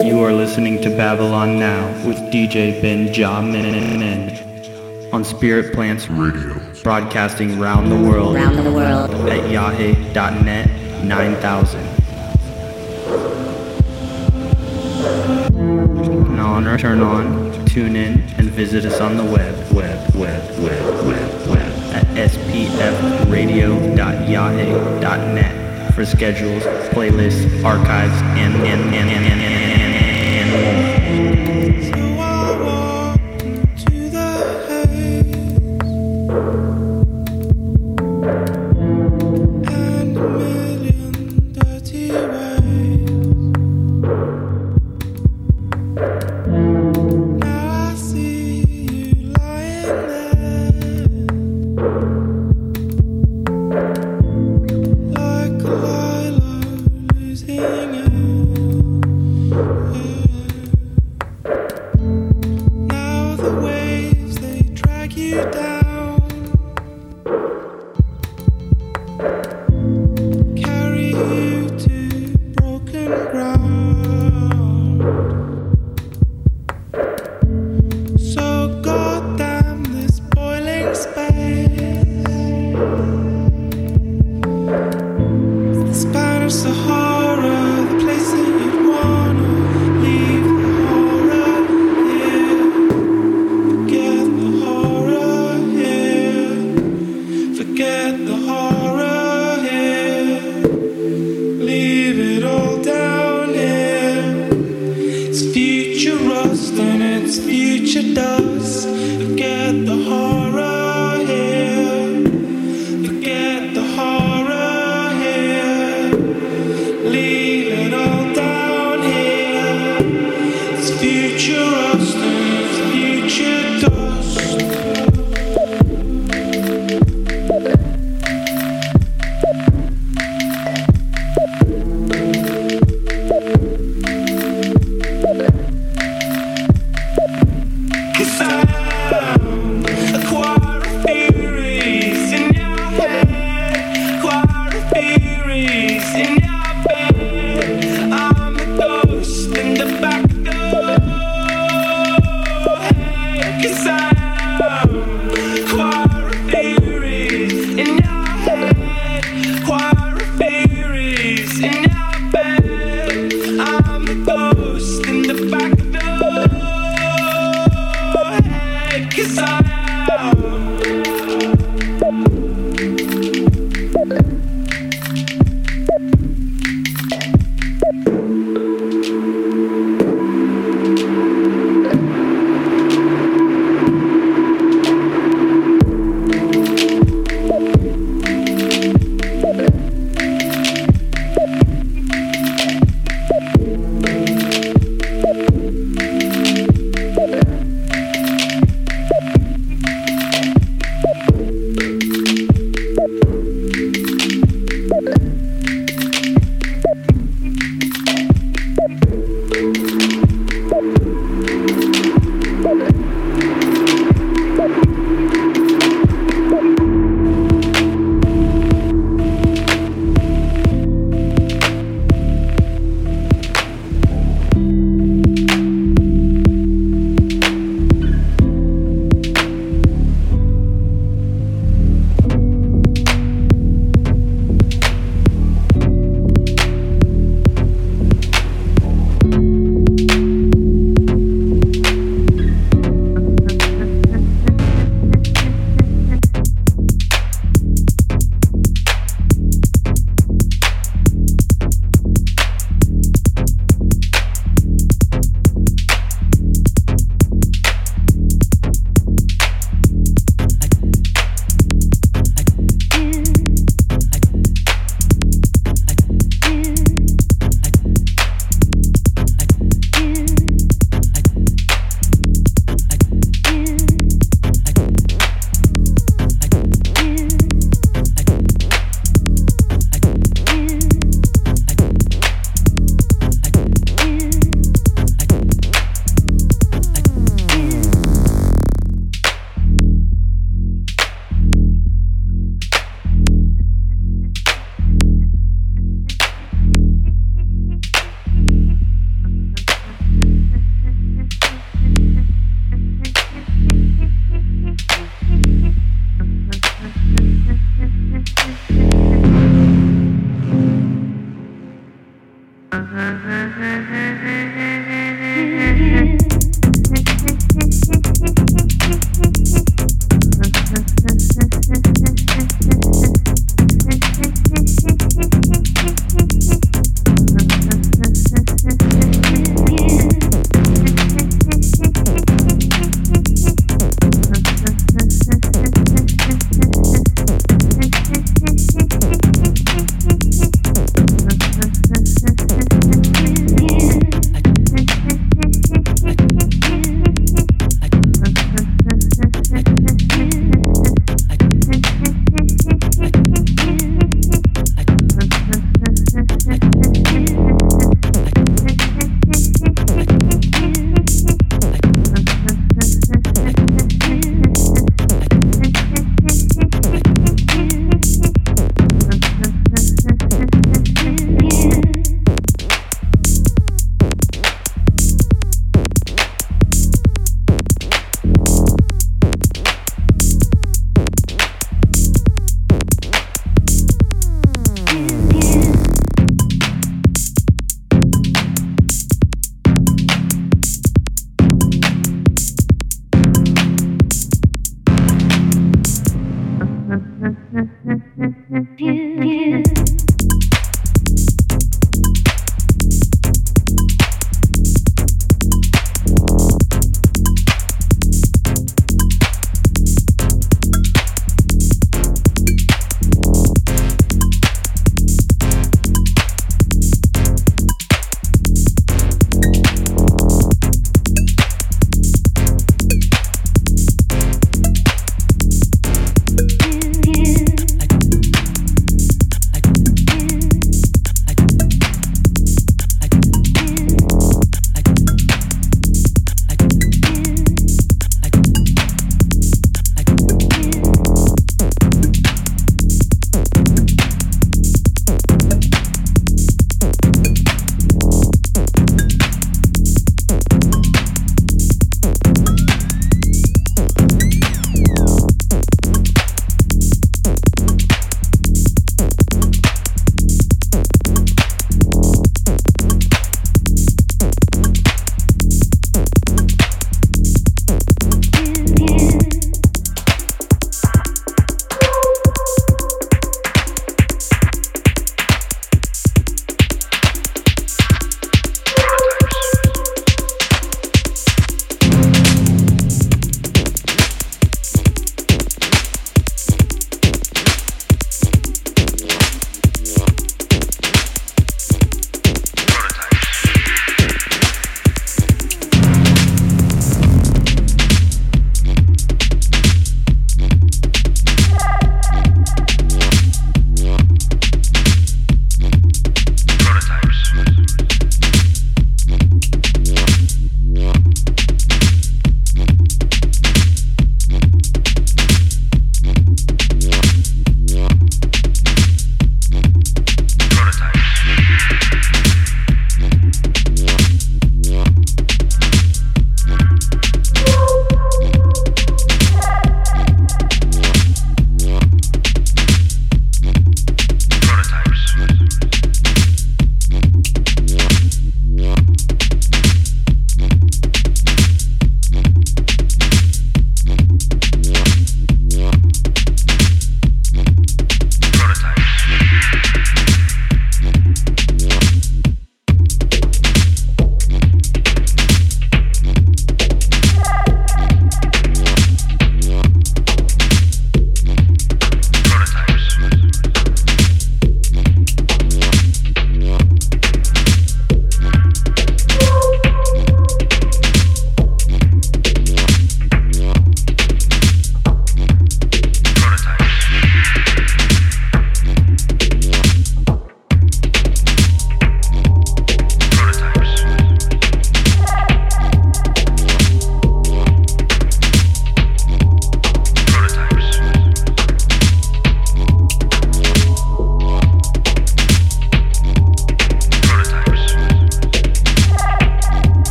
You are listening to Babylon Now with DJ Benjamin on Spirit Plants Radio, broadcasting round the world at yahoo.net 9000. Turn on, tune in, and visit us on the web at spfradio.yahoo.net for schedules, playlists, archives, and more.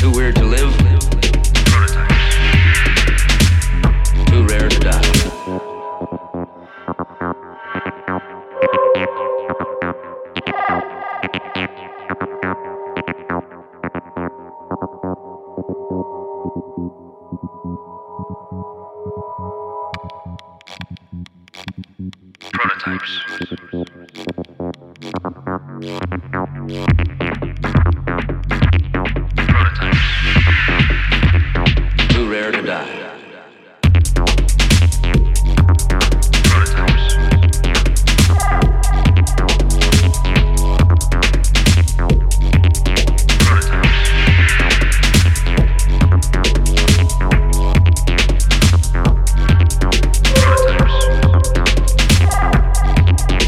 Too weird to live. Prototypes. Too rare to die. Prototypes. Too rare to die. Prototypes. Prototypes.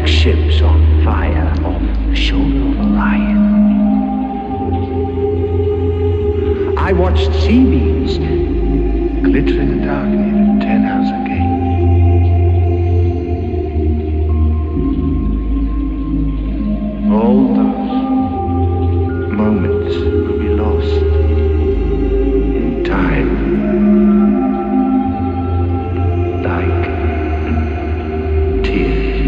ships on fire off the shoulder of Orion. I watched sea beams glitter in the dark near the 10-house gate. All those moments will be lost in time, like tears.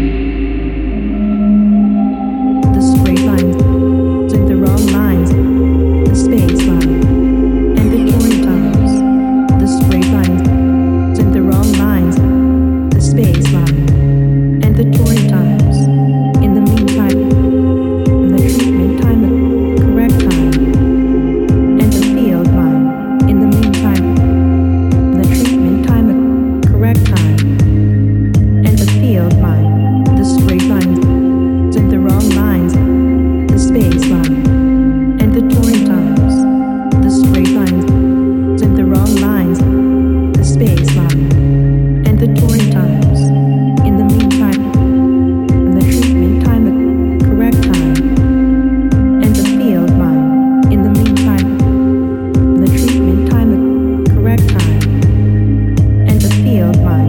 The straight lines took the wrong lines, the space line, and the touring times. The straight lines took the wrong lines, the space line, and the touring times. In the meantime, the treatment time, the correct time, and the field line. In the meantime, the treatment time, the correct time, and the field line. The straight lines took the wrong lines, the space line, and the touring times. The straight lines took the wrong lines, the space line, and the touring times. In the meantime, the treatment time, the correct time, and the field line. In the meantime, the treatment time, the correct time, and the field line.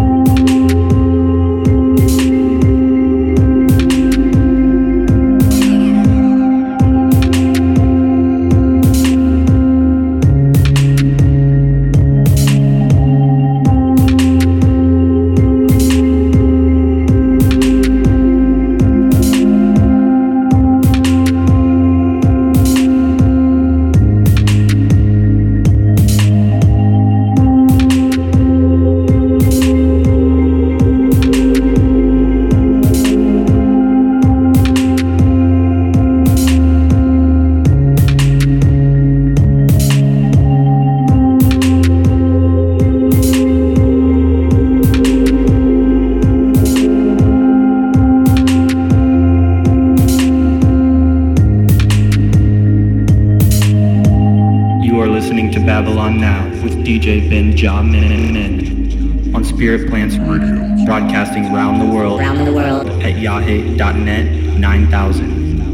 You are listening to Babylon Now with DJ Ben Jamin on Spirit Plants Radio, broadcasting round the world at yahe.net 9000.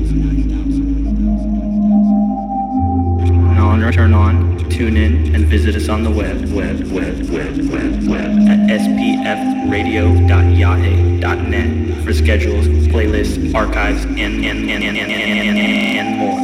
Turn on, tune in, and visit us on the web at spfradio.yahe.net for schedules, playlists, archives, and more.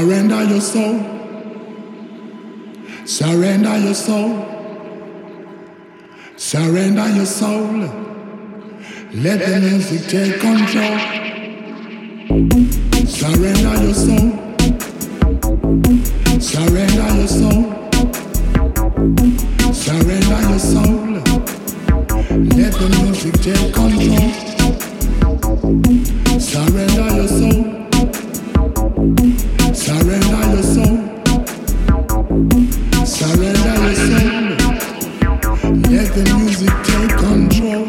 Surrender your soul. Surrender your soul. Surrender your soul. Let the music take control. Surrender your soul. Surrender your soul. Surrender your soul. Let the music take control. Surrender your soul. Surrender your soul. Surrender your soul. Let the music take control.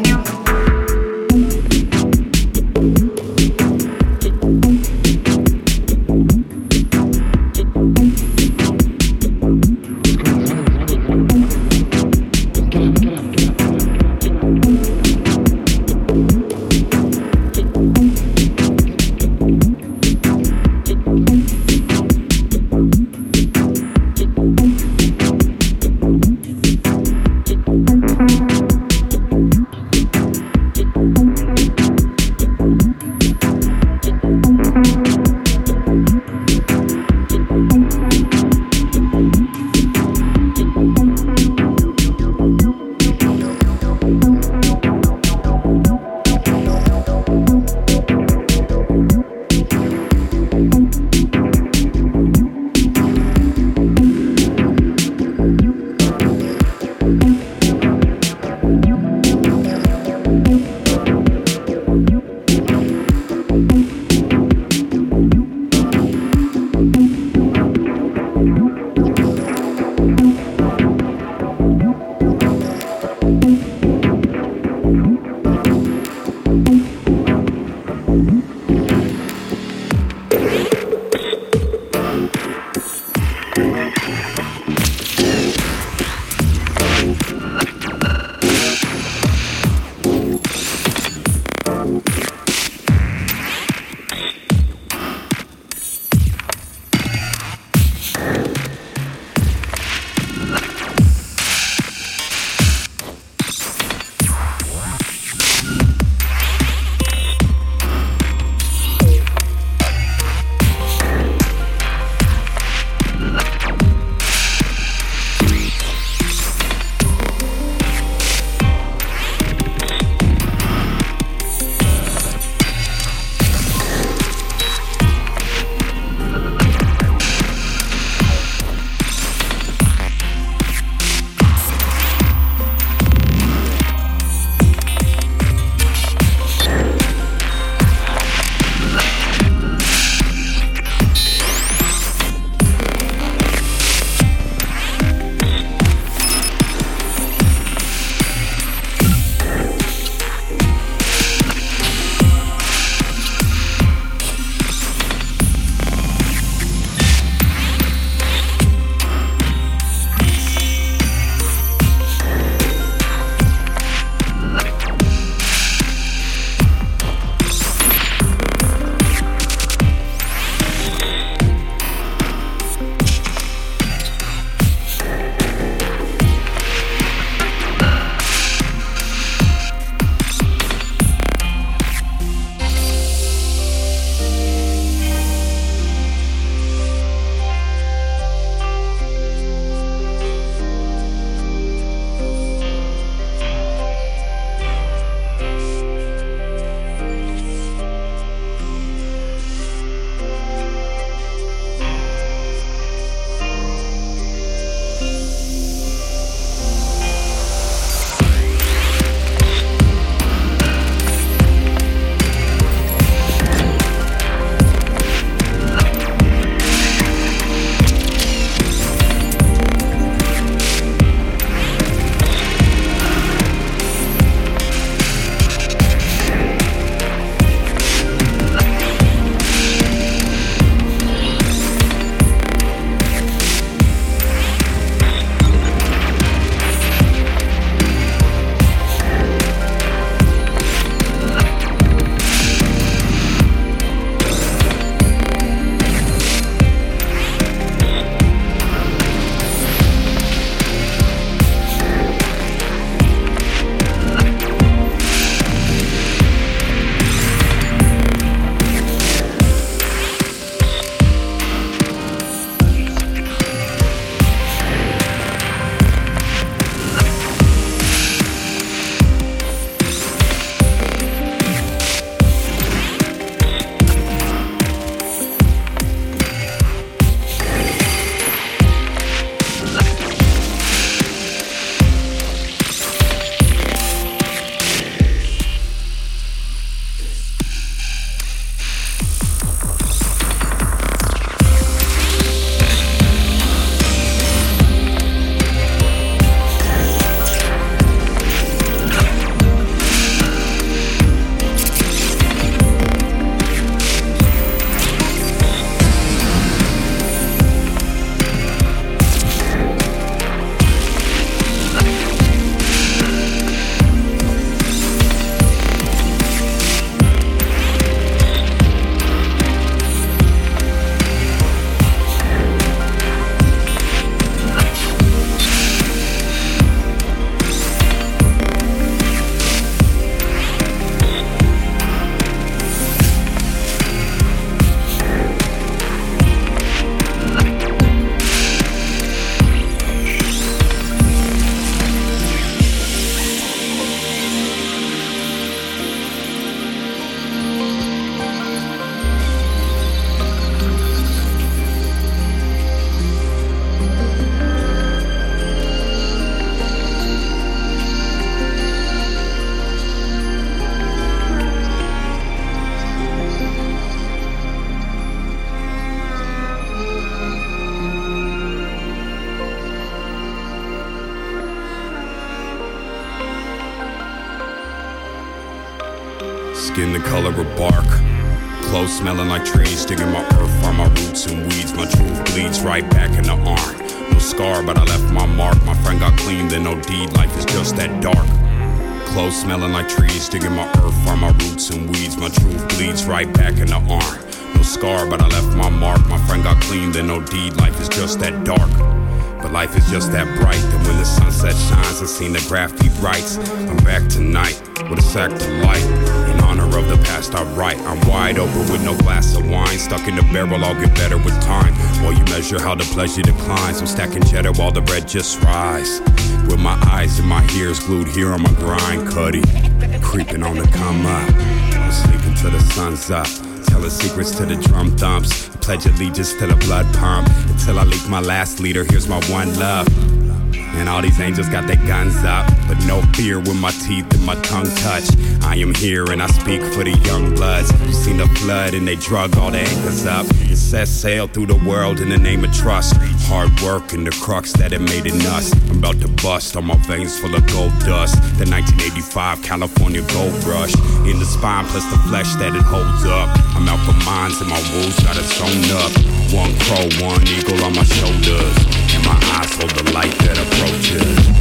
skin the color of bark. Clothes smelling like trees, digging my earth, find my roots and weeds. My truth bleeds right back in the arm. No scar, but I left my mark. My friend got clean, then no deed. Life is just that dark. Clothes smelling like trees, digging my earth, find my roots and weeds. My truth bleeds right back in the arm. No scar, but I left my mark. My friend got clean, then no deed. Life is just that dark. But life is just that bright. That when the sunset shines, I seen the graffiti writes. I'm back tonight with a sack to light. In honor of the past I write. I'm wide open with no glass of wine. Stuck in the barrel, I'll get better with time. While you measure how the pleasure declines. I'm stacking cheddar while the bread just rise. With my eyes and my ears glued here on my grind. Cuddy, creeping on the come up. I'm sleeping till the sun's up. Telling secrets to the drum thumps. Pledge allegiance to the blood pump. Until I leak my last leader, here's my one love. And all these angels got their guns up, but no fear when my teeth and my tongue touch. I am here and I speak for the young bloods. You seen the flood and they drug all the anchors up. It set sail through the world in the name of trust. Hard work and the crux that it made in us. I'm about to bust on my veins full of gold dust. The 1985 California gold rush. In the spine plus the flesh that it holds up. I'm out for mines and my wolves got it sewn up. One crow, one eagle on my shoulders. And my eyes hold the light that approaches.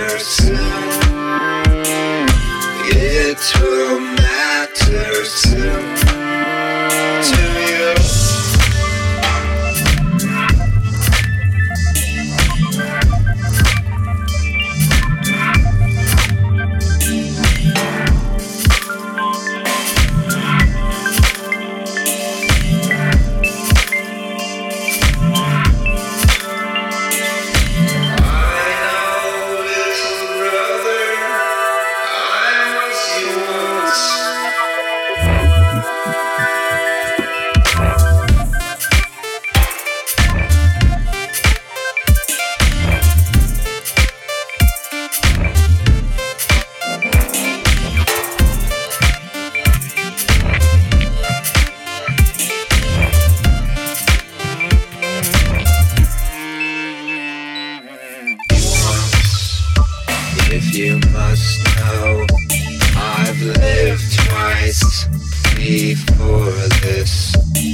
It will matter soon. must know, I've lived twice before this.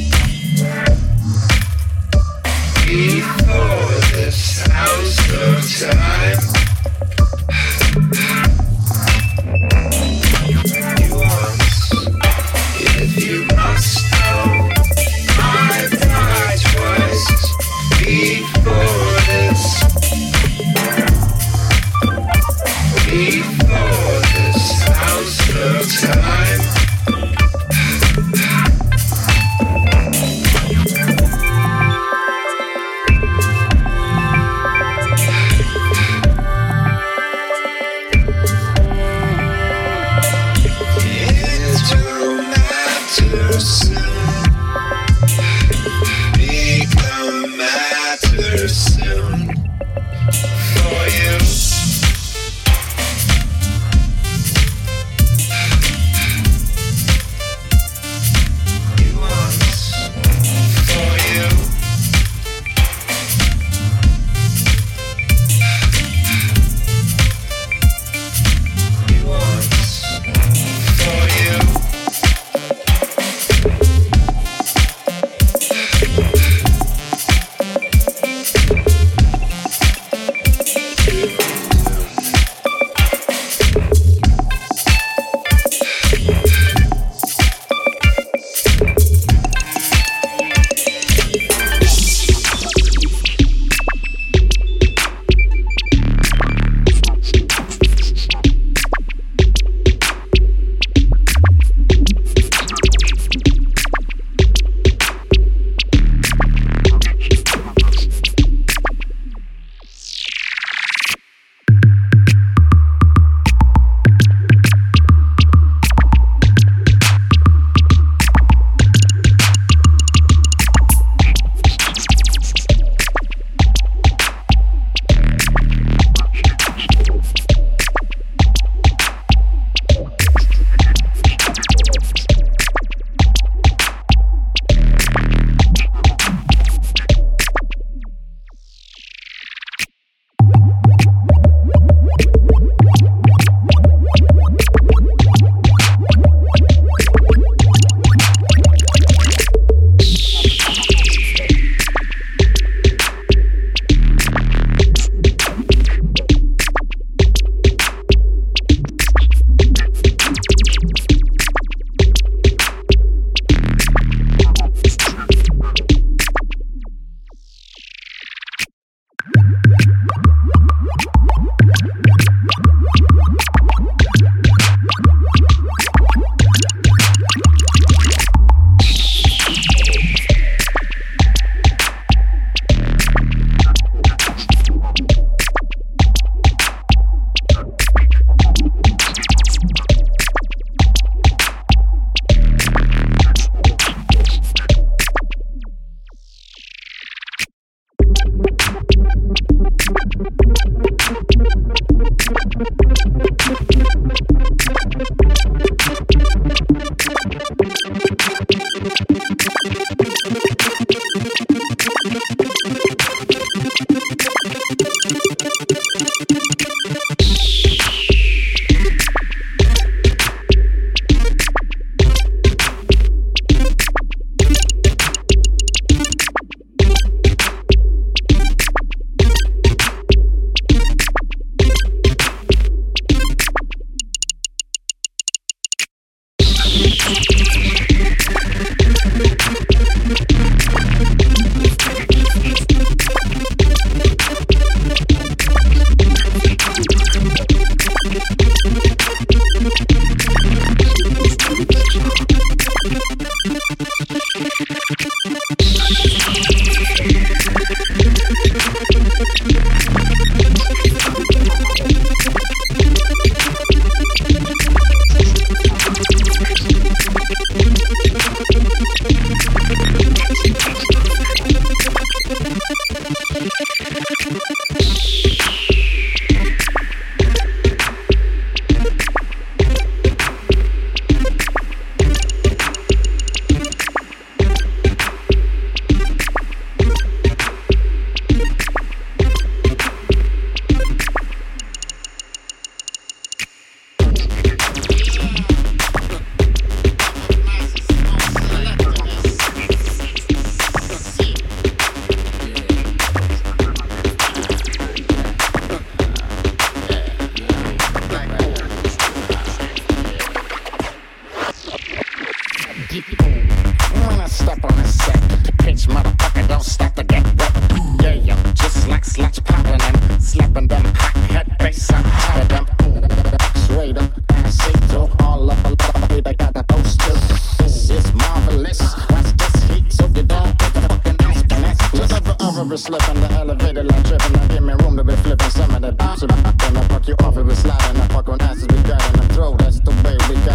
Before this house of time. You once, if you must know, I've died twice before this. Before this house of time.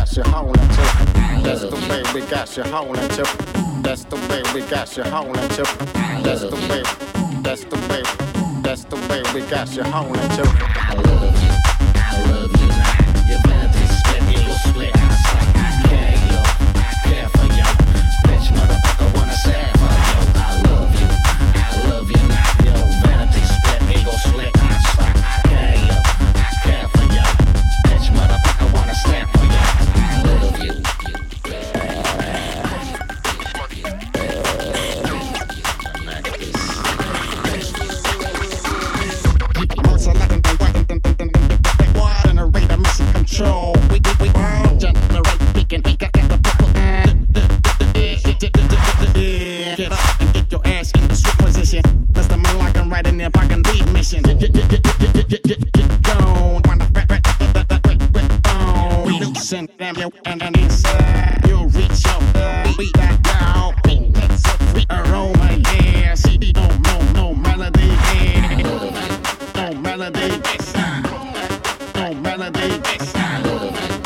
got you holding to. That's the way we got you holding to. That's the way we got you holding to. That's the way, that's the way, that's the way we got you holding to. I love you, now. Your vanity split, you go split. I care, yo, I care for you. Bitch, motherfucker, wanna say for you. I love you now. Your vanity split, you go split. I care, yo, I care for you. Bitch, motherfucker, wanna stand for you. I love you. Control. We generate, we can get up and get your ass in the sweet position. That's the man like I'm right in there, fucking lead mission. Get gone. We loosen them, yo, and inside you'll reach your beat that down. Beat that so free aroma, yeah. See, no melody, yeah. No melody, no melody,